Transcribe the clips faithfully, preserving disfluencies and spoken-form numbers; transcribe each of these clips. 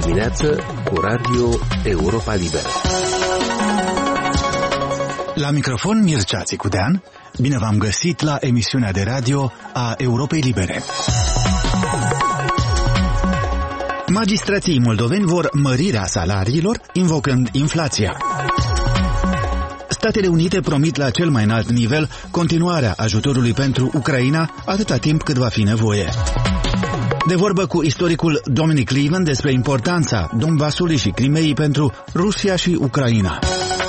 dimineață cu Radio Europa Liberă. La microfon Mircea Țicudean. Bine v-am găsit la emisiunea de radio a Europei Libere. Magistrații moldoveni vor mărirea salariilor, invocând inflația. Statele Unite promit la cel mai înalt nivel continuarea ajutorului pentru Ucraina atâta timp cât va fi nevoie. De vorbă cu istoricul Dominic Lieven despre importanța Donbasului și Crimeei pentru Rusia și Ucraina.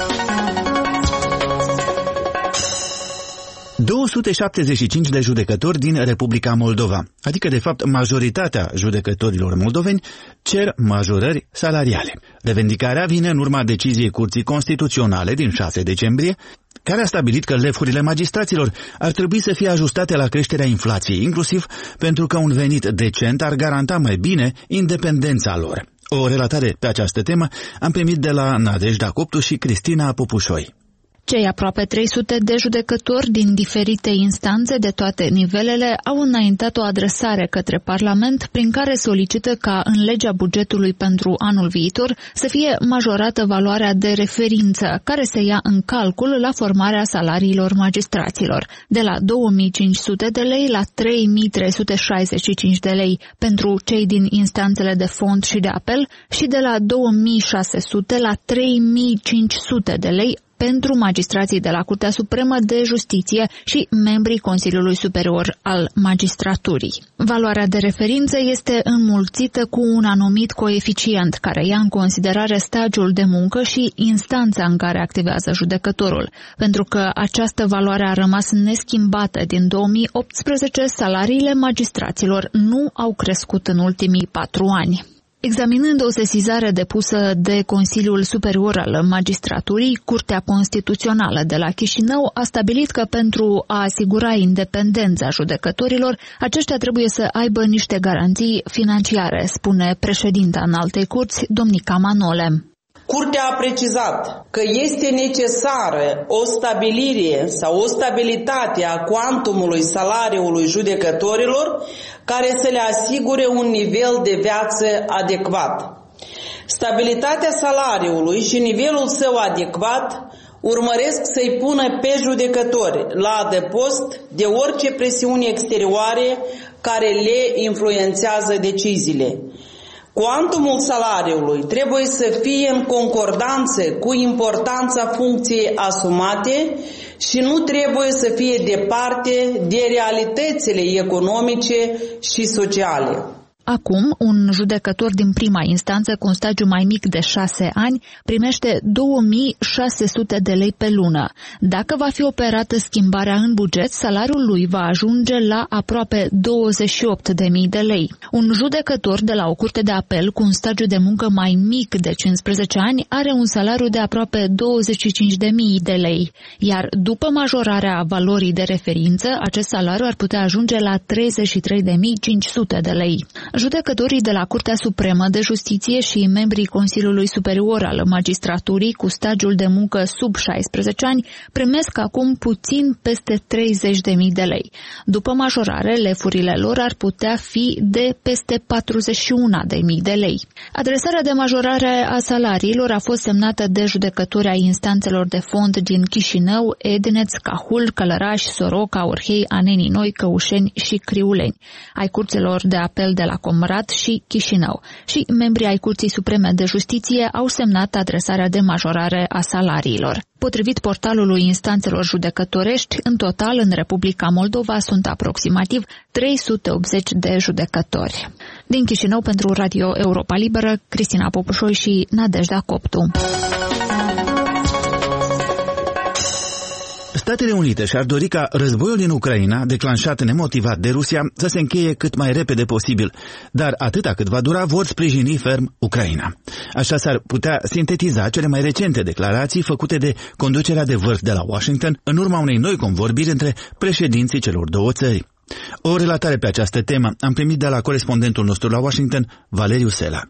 două sute șaptezeci și cinci de judecători din Republica Moldova, adică de fapt majoritatea judecătorilor moldoveni, cer majorări salariale. Revendicarea vine în urma deciziei Curții Constituționale din șase decembrie, care a stabilit că lefurile magistraților ar trebui să fie ajustate la creșterea inflației, inclusiv pentru că un venit decent ar garanta mai bine independența lor. O relatare pe această temă am primit de la Nadejda Coptu și Cristina Popușoi. Cei aproape trei sute de judecători din diferite instanțe de toate nivelele au înaintat o adresare către Parlament prin care solicită ca în legea bugetului pentru anul viitor să fie majorată valoarea de referință care se ia în calcul la formarea salariilor magistraților, de la două mii cinci sute de lei la trei mii trei sute șaizeci și cinci de lei pentru cei din instanțele de fond și de apel și de la două mii șase sute la trei mii cinci sute de lei pentru magistrații de la Curtea Supremă de Justiție și membrii Consiliului Superior al Magistraturii. Valoarea de referință este înmulțită cu un anumit coeficient care ia în considerare stagiul de muncă și instanța în care activează judecătorul. Pentru că această valoare a rămas neschimbată din două mii optsprezece, salariile magistraților nu au crescut în ultimii patru ani. Examinând o sesizare depusă de Consiliul Superior al Magistraturii, Curtea Constituțională de la Chișinău a stabilit că pentru a asigura independența judecătorilor, aceștia trebuie să aibă niște garanții financiare, spune președinta Înaltei Curți, Domnica Manole. Curtea a precizat că este necesară o stabilire sau o stabilitate a cuantumului salariului judecătorilor care să le asigure un nivel de viață adecvat. Stabilitatea salariului și nivelul său adecvat urmăresc să-i pună pe judecători la adăpost de orice presiuni exterioare care le influențează deciziile. Cuantumul salariului trebuie să fie în concordanță cu importanța funcției asumate și nu trebuie să fie departe de realitățile economice și sociale. Acum, un judecător din prima instanță cu un stagiu mai mic de șase ani primește două mii șase sute de lei pe lună. Dacă va fi operată schimbarea în buget, salariul lui va ajunge la aproape douăzeci și opt de mii de lei. Un judecător de la o curte de apel cu un stagiu de muncă mai mic de cincisprezece ani are un salariu de aproape douăzeci și cinci de mii de lei, iar după majorarea valorii de referință, acest salariu ar putea ajunge la treizeci și trei de mii cinci sute de lei. Judecătorii de la Curtea Supremă de Justiție și membrii Consiliului Superior al Magistraturii cu stagiul de muncă sub șaisprezece ani primesc acum puțin peste treizeci de mii de lei. După majorare, lefurile lor ar putea fi de peste patruzeci și unu de mii de lei. Adresarea de majorare a salariilor a fost semnată de judecători ai instanțelor de fond din Chișinău, Edineț, Cahul, Călăraș, Soroca, Orhei, Anenii Noi, Căușeni și Criuleni, ai curților de apel de la Comrat și Chișinău, și membrii ai Curții Supreme de Justiție au semnat adresarea de majorare a salariilor. Potrivit portalului instanțelor judecătorești, în total în Republica Moldova sunt aproximativ trei sute optzeci de judecători. Din Chișinău pentru Radio Europa Liberă, Cristina Popușoi și Nadejda Coptu. Statele Unite și-ar dori ca războiul din Ucraina, declanșat nemotivat de Rusia, să se încheie cât mai repede posibil, dar atâta cât va dura vor sprijini ferm Ucraina. Așa s-ar putea sintetiza cele mai recente declarații făcute de conducerea de vârf de la Washington în urma unei noi convorbiri între președinții celor două țări. O relatare pe această temă am primit de la corespondentul nostru la Washington, Valeriu Sela.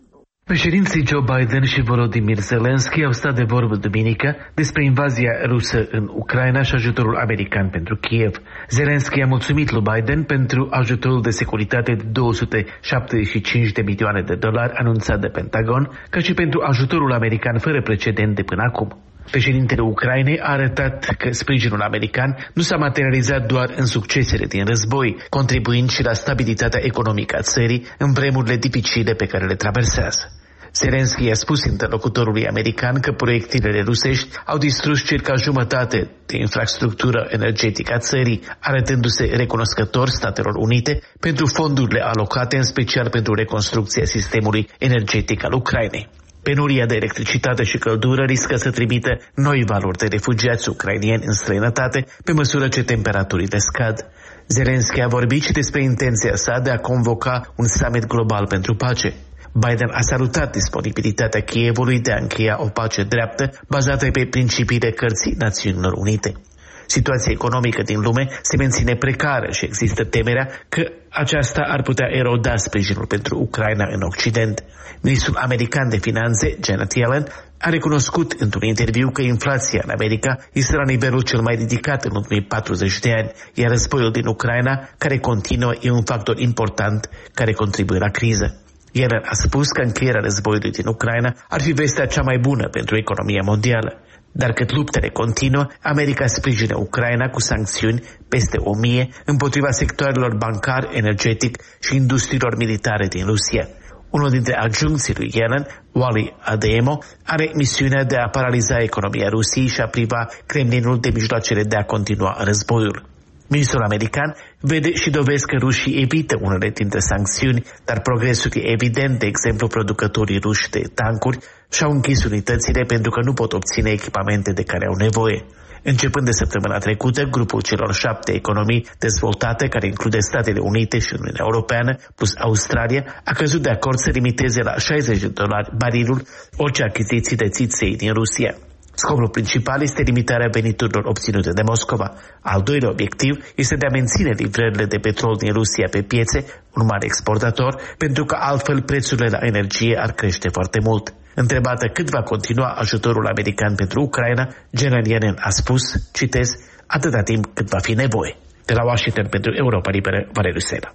Președinții Joe Biden și Volodymyr Zelensky au stat de vorbă duminică despre invazia rusă în Ucraina și ajutorul american pentru Kiev. Zelensky a mulțumit lui Biden pentru ajutorul de securitate de două sute șaptezeci și cinci de milioane de dolari anunțat de Pentagon, ca și pentru ajutorul american fără precedent de până acum. Președintele Ucrainei a arătat că sprijinul american nu s-a materializat doar în succesele din război, contribuind și la stabilitatea economică a țării în vremurile dificile pe care le traversează. Zelensky a spus interlocutorului american că proiectilele rusești au distrus circa jumătate de infrastructură energetică a țării, arătându-se recunoscător Statelor Unite pentru fondurile alocate, în special pentru reconstrucția sistemului energetic al Ucrainei. Penuria de electricitate și căldură riscă să trimită noi valori de refugiați ucrainieni în străinătate pe măsură ce temperaturile scad. Zelensky a vorbit și despre intenția sa de a convoca un summit global pentru pace. Biden a salutat disponibilitatea Kievului de a încheia o pace dreaptă bazată pe principiile Cărții Națiunilor Unite. Situația economică din lume se menține precară și există temerea că aceasta ar putea eroda sprijinul pentru Ucraina în Occident. Ministrul american de finanțe, Janet Yellen, a recunoscut într-un interviu că inflația în America este la nivelul cel mai ridicat în ultimii patruzeci de ani, iar războiul din Ucraina, care continuă, e un factor important care contribuie la criză. Yellen a spus că încheierea războiului din Ucraina ar fi vestea cea mai bună pentru economia mondială. Dar cât luptele continuă, America sprijină Ucraina cu sancțiuni peste o mie împotriva sectoarelor bancar, energetic și industriilor militare din Rusia. Unul dintre adjuncții lui Yellen, Wally Adeyemo, are misiunea de a paraliza economia Rusiei și a priva Kremlinul de mijloacele de a continua războiul. Ministrul american vede și dovezi că rușii evită unele dintre sancțiuni, dar progresul e evident, de exemplu producătorii ruși de tancuri și-au închis unitățile pentru că nu pot obține echipamente de care au nevoie. Începând de săptămâna trecută, grupul celor șapte economii dezvoltate, care include Statele Unite și Uniunea Europeană, plus Australia, a căzut de acord să limiteze la șaizeci de dolari barilul orice achiziții de țiței din Rusia. Scopul principal este limitarea veniturilor obținute de Moscova. Al doilea obiectiv este de a menține livrările de petrol din Rusia pe piețe, un mare exportator, pentru că altfel prețurile la energie ar crește foarte mult. Întrebată cât va continua ajutorul american pentru Ucraina, Janet Yellen a spus, citez, atâta timp cât va fi nevoie. De la Washington pentru Europa Liberă, Valeriu Sena.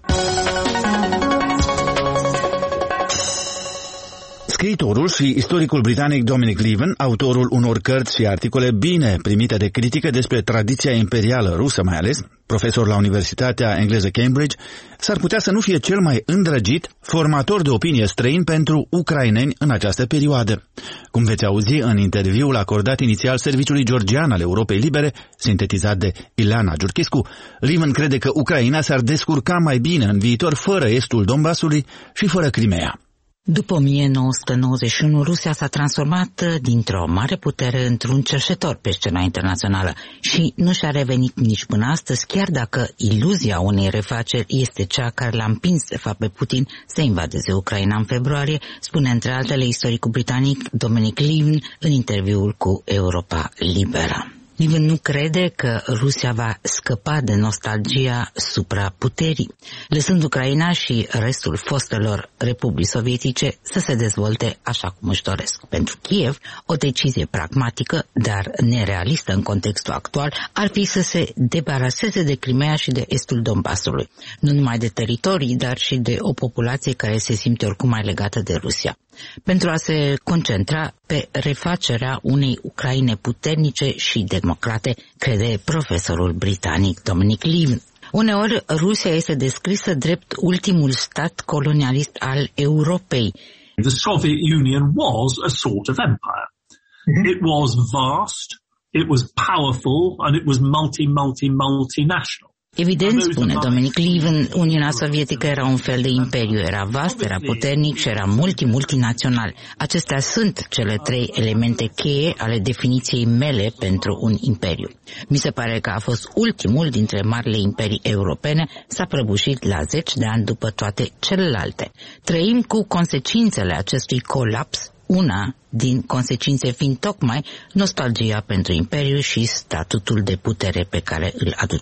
Scriitorul și istoricul britanic Dominic Lieven, autorul unor cărți și articole bine primite de critică despre tradiția imperială rusă mai ales, profesor la Universitatea Engleză Cambridge, s-ar putea să nu fie cel mai îndrăgit formator de opinie străin pentru ucraineni în această perioadă. Cum veți auzi în interviul acordat inițial Serviciului Georgian al Europei Libere, sintetizat de Ileana Giurchescu, Lieven crede că Ucraina s-ar descurca mai bine în viitor fără estul Donbasului și fără Crimea. După o mie nouă sute nouăzeci și unu, Rusia s-a transformat dintr-o mare putere într-un cerșetor pe scena internațională și nu și-a revenit nici până astăzi, chiar dacă iluzia unei refaceri este cea care l-a împins de fapt pe Putin să invadeze Ucraina în februarie, spune între altele istoricul britanic Dominic Lieven în interviul cu Europa Liberă. Lieven nu crede că Rusia va scăpa de nostalgia supraputerii, lăsând Ucraina și restul fostelor republici sovietice să se dezvolte așa cum își doresc. Pentru Kiev, o decizie pragmatică, dar nerealistă în contextul actual, ar fi să se debaraseze de Crimea și de estul Donbasului, nu numai de teritorii, dar și de o populație care se simte oricum mai legată de Rusia, pentru a se concentra pe refacerea unei Ucraine puternice și democrate, crede profesorul britanic Dominic Lieven. Uneori, Rusia este descrisă drept ultimul stat colonialist al Europei. The Soviet Union was a sort of empire. It was vast, it was powerful, and it was multi, multi, multinational. Evident, spune Dominic Lieven, Uniunea Sovietică era un fel de imperiu, era vast, era puternic și era multi-multinațional. Acestea sunt cele trei elemente cheie ale definiției mele pentru un imperiu. Mi se pare că a fost ultimul dintre marile imperii europene, s-a prăbușit la zeci de ani după toate celelalte. Trăim cu consecințele acestui colaps, una din consecințe fiind tocmai nostalgia pentru imperiu și statutul de putere pe care îl aducea.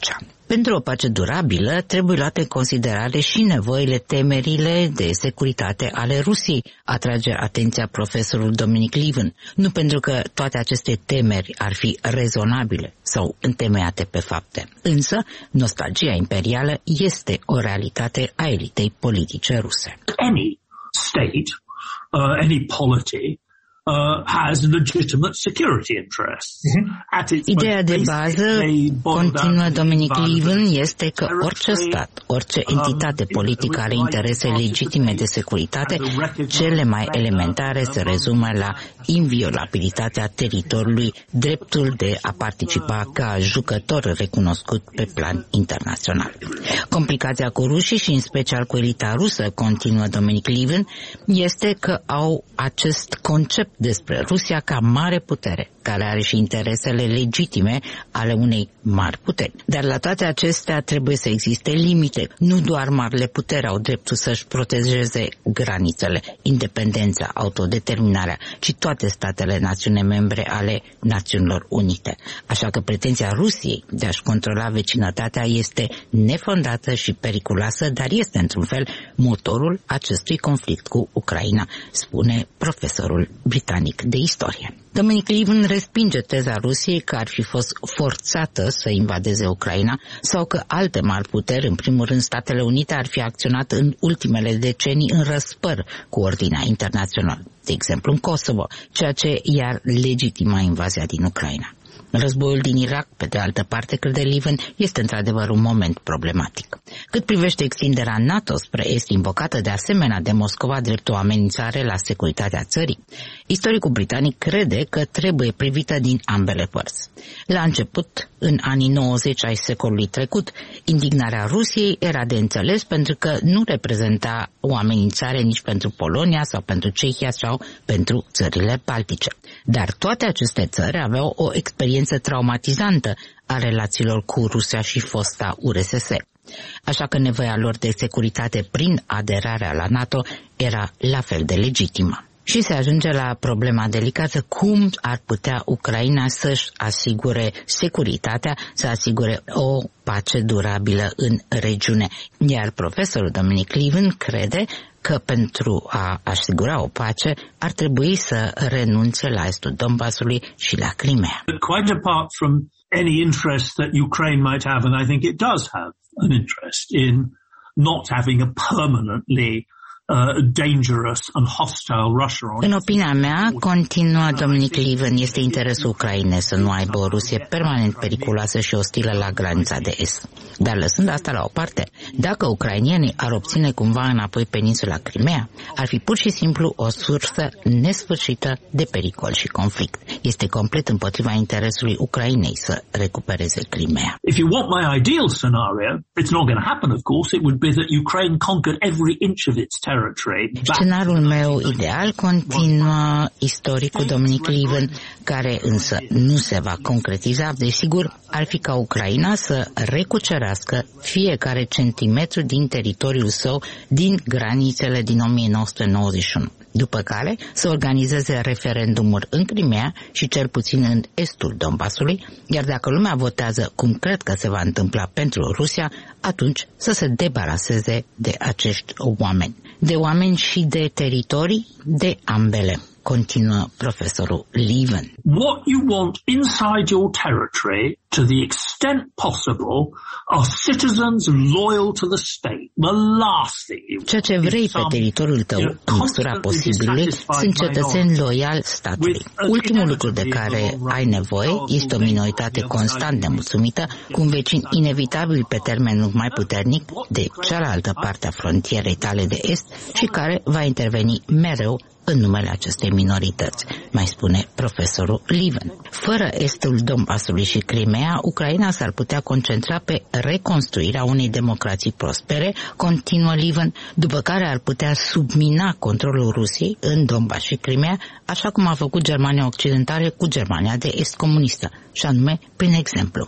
Pentru o pace durabilă, trebuie luate în considerare și nevoile, temerile de securitate ale Rusiei, atrage atenția profesorul Dominic Lieven. Nu pentru că toate aceste temeri ar fi rezonabile sau întemeiate pe fapte. Însă, nostalgia imperială este o realitate a elitei politice ruse. Any state, uh, any polity, Uh, has legitimate security interests. Mm-hmm. At its Ideea de bază, continuă Dominic Lieven, este că orice stat, orice entitate politică are interese legitime de securitate, cele mai elementare se rezumă la inviolabilitatea teritoriului, dreptul de a participa ca jucător recunoscut pe plan internațional. Complicația cu rușii și în special cu elita rusă, continuă Dominic Lieven, este că au acest concept despre Rusia ca mare putere, care are și interesele legitime ale unei mari puteri. Dar la toate acestea trebuie să existe limite. Nu doar marile puteri au dreptul să-și protejeze granițele, independența, autodeterminarea, ci toate statele națiune membre ale Națiunilor Unite. Așa că pretenția Rusiei de a-și controla vecinătatea este nefondată și periculoasă, dar este într-un fel motorul acestui conflict cu Ucraina, spune profesorul britanic de istorie. Dominic Lieven respinge teza Rusiei că ar fi fost forțată să invadeze Ucraina sau că alte mari puteri, în primul rând Statele Unite, ar fi acționat în ultimele decenii în răspăr cu ordinea internațională, de exemplu în Kosovo, ceea ce i-ar legitima invazia din Ucraina. Războiul din Irak, pe de altă parte, crede Lieven, este într-adevăr un moment problematic. Cât privește extinderea NATO spre est, invocată de asemenea de Moscova drept o amenințare la securitatea țării, istoricul britanic crede că trebuie privită din ambele părți. La început, în anii nouăzeci ai secolului trecut, indignarea Rusiei era de înțeles pentru că nu reprezenta o amenințare nici pentru Polonia sau pentru Cehia sau pentru țările baltice. Dar toate aceste țări aveau o experiență traumatizantă a relațiilor cu Rusia și fosta U R S S. Așa că nevoia lor de securitate prin aderarea la NATO era la fel de legitimă. Și se ajunge la problema delicată, cum ar putea Ucraina să-și asigure securitatea, să asigure o pace durabilă în regiune. Iar profesorul Dominic Lieven crede că pentru a asigura o pace ar trebui să renunțe la estul Donbasului și la Crimea. Quite apart from any interest that Ukraine might have, and I think it does have an interest in not having a permanently Uh, dangerous and hostile Russia on. În opinia mea, continuă Dominic Lieven, este interesul Ucrainei să nu aibă o Rusie permanent periculoasă și ostilă la granița de est. Dar lăsând asta la o parte, dacă ucrainienii ar obține cumva înapoi peninsula Crimea, ar fi pur și simplu o sursă nesfârșită de pericol și conflict. Este complet împotriva interesului Ucrainei să recupereze Crimea. If you want my ideal scenario, it's not going to happen, of course. It would be that Ukraine conquered every inch of its territory. Scenariul meu ideal, continuă istoricul Dominic Lieven, care însă nu se va concretiza, desigur, ar fi ca Ucraina să recucerească fiecare centimetru din teritoriul său din granițele din o mie nouă sute nouăzeci și unu, după care să organizeze referendumuri în Crimea și cel puțin în estul Donbasului, iar dacă lumea votează cum cred că se va întâmpla pentru Rusia, atunci să se debaraseze de acești oameni. De oameni și de teritorii, de ambele, continuă profesorul Lieven. What you want inside your territory, to the extent possible, are citizens loyal to the state. The last thing you want. Ceea ce vrei pe teritoriul tău, în măsura posibilului, sunt cetățeni loiali statului. Ultimul lucru de care ai nevoie este o minoritate constant nemulțumită, cu un vecin inevitabil pe termen lung mai puternic de cealaltă parte a frontierei tale de est și care va interveni mereu în numele acestei minorități, mai spune profesorul Lieven. Fără estul Donbasului și Crimea, Ucraina s-ar putea concentra pe reconstruirea unei democrații prospere, continuă Lieven, după care ar putea submina controlul Rusiei în Donbas și Crimea, așa cum a făcut Germania Occidentală cu Germania de Est comunistă, și anume prin exemplu.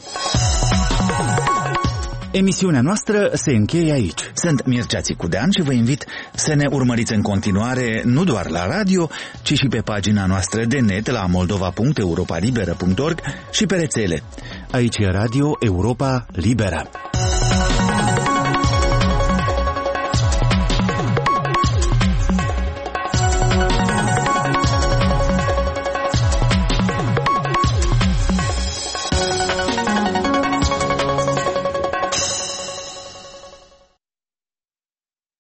Emisiunea noastră se încheie aici. Sunt Mircea Țicudean și vă invit să ne urmăriți în continuare nu doar la radio, ci și pe pagina noastră de net la moldova punct europa liberă punct org și pe rețele. Aici e Radio Europa Liberă.